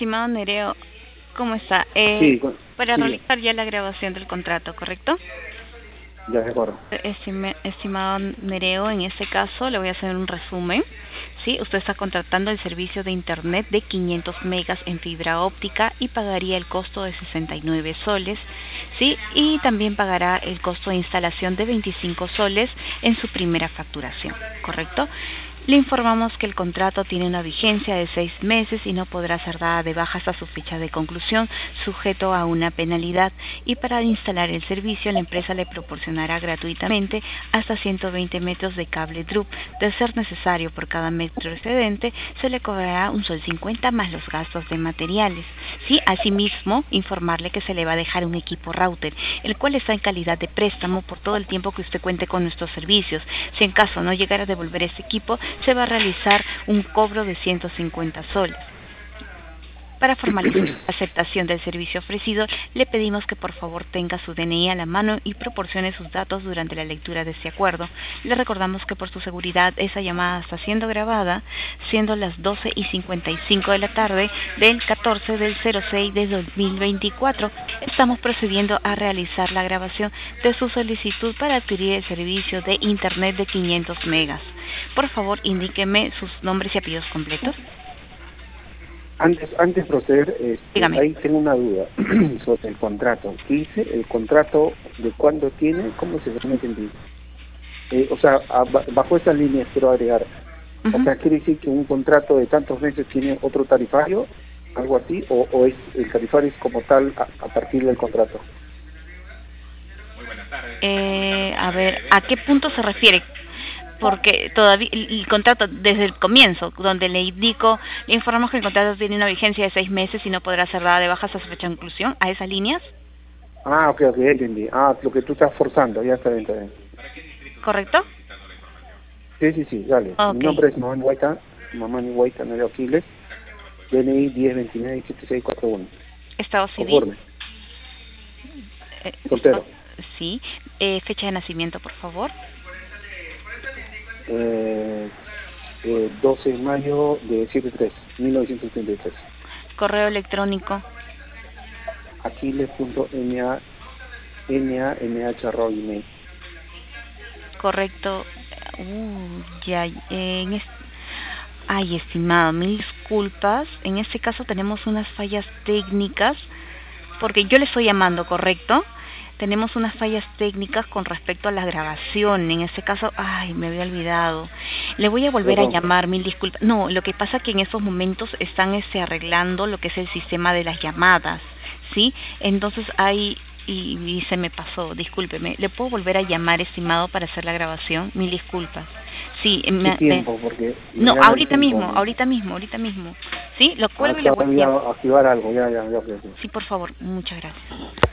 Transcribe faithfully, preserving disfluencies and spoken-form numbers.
Estimado Nereo, ¿cómo está? Eh, Sí, con- para sí, realizar ya la grabación del contrato, ¿correcto? ya de acuerdo. Estime- estimado Nereo, en este caso le voy a hacer un resumen. ¿Sí? Usted está contratando el servicio de Internet de quinientos megas en fibra óptica y pagaría el costo de sesenta y nueve soles, ¿sí? Y también pagará el costo de instalación de veinticinco soles en su primera facturación, ¿correcto? Le informamos que el contrato tiene una vigencia de seis meses y no podrá ser dada de baja hasta su fecha de conclusión, sujeto a una penalidad. Y para instalar el servicio, la empresa le proporcionará gratuitamente hasta ciento veinte metros de cable D R U P. De ser necesario, por cada metro excedente, se le cobrará un sol cincuenta más los gastos de materiales. Sí, asimismo, informarle que se le va a dejar un equipo router, el cual está en calidad de préstamo por todo el tiempo que usted cuente con nuestros servicios. Si en caso no llegara a devolver este equipo, se va a realizar un cobro de ciento cincuenta soles. Para formalizar la aceptación del servicio ofrecido, le pedimos que por favor tenga su D N I a la mano y proporcione sus datos durante la lectura de este acuerdo. Le recordamos que por su seguridad esa llamada está siendo grabada, siendo las doce y cincuenta y cinco de la tarde del catorce del cero seis de dos mil veinticuatro. Estamos procediendo a realizar la grabación de su solicitud para adquirir el servicio de Internet de quinientos megas. Por favor, indíqueme sus nombres y apellidos completos. Antes, antes de proceder, este, Dígame. ahí tengo una duda sobre el contrato. ¿Qué dice? ¿El contrato de cuándo tiene? ¿Cómo se llama? Entendí. Eh, o sea, a- ba- bajo esas líneas quiero agregar. O Ujú. sea, ¿quiere decir que un contrato de tantos meses tiene otro tarifario? ¿Algo así? ¿O, o es el tarifario es como tal a, a partir del contrato? Eh, a ver, ¿a qué punto se refiere? Porque todavía el el contrato desde el comienzo, donde le indico, le informamos que el contrato tiene una vigencia de seis meses y no podrá ser dada de baja hasta su fecha de conclusión, ¿a esas líneas? Ah, ok, ok, ya entendí. Ah, lo que tú estás forzando, ya está bien, está bien. ¿Correcto? Sí, sí, sí, dale. Mi Ok. nombre es Mamani Huayta, Mamani Huayta, Nereo Aquiles, D N I diez veintinueve diecisiete seis cuarenta y uno. Estado civil. Conforme, Eh, estado- soltero. sí. Eh, fecha de nacimiento, por favor. Eh, eh, doce de mayo de setenta y tres, mil novecientos setenta y tres. Correo electrónico. Aquiles.na.nh arroba gmail. Correcto. Uh, ya. eh, en es- Ay, estimado, mil disculpas. En este caso tenemos unas fallas técnicas, porque yo le estoy llamando, ¿correcto? Tenemos unas fallas técnicas con respecto a la grabación. En este caso, ay, me había olvidado. Le voy a volver a Perdón. llamar, mil disculpas. No, lo que pasa es que en estos momentos están este, arreglando lo que es el sistema de las llamadas, ¿sí? Entonces hay... Y, y se me pasó, discúlpeme. ¿Le puedo volver a llamar, estimado, para hacer la grabación? Mil disculpas. Sí, ¿Qué me, me- tiempo? Porque me no, gana el ahorita tiempo. mismo, ¿No? ahorita mismo, ahorita mismo. ¿Sí? Lo Ah, cuelgo y le voy a todavía llamar. activar algo, ya, ya, ya. ya. Sí, por favor, muchas gracias.